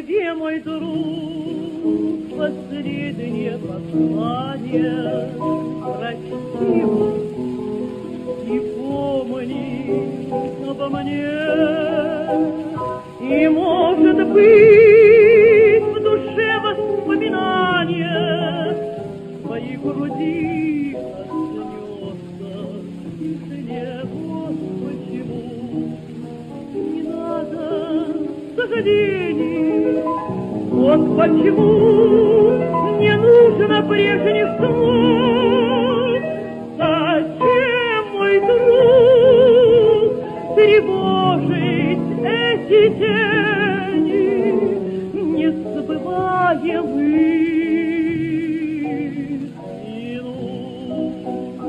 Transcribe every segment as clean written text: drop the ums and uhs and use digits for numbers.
тебе, мой друг, последнее послание. Прости и помни обо мне. И, может быть, в душе воспоминания в твоей груди коснется тишине. Вот почему не надо сожалений. Вот почему не нужно прежних слов. Зачем, мой друг, тревожить эти тени незабываемых минут?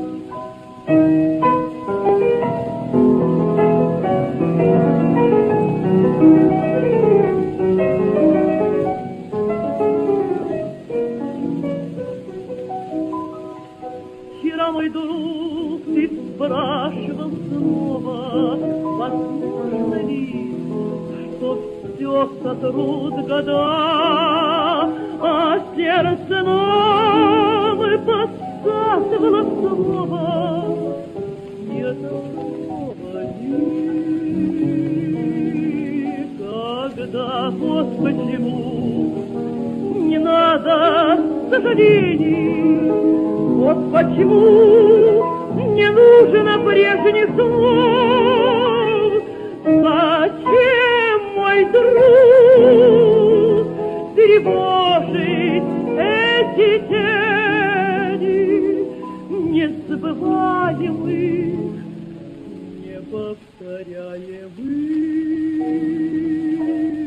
Вчера, мой друг, ты спрашивал снова, возможно ли, что все сотрут года, а сердце нам подсказывало снова. Нет слова никогда. Вот почему не надо сожалений. Вот почему не нужно прежних слов. Зачем, мой друг, тревожить эти тени незабываемых, неповторяемых?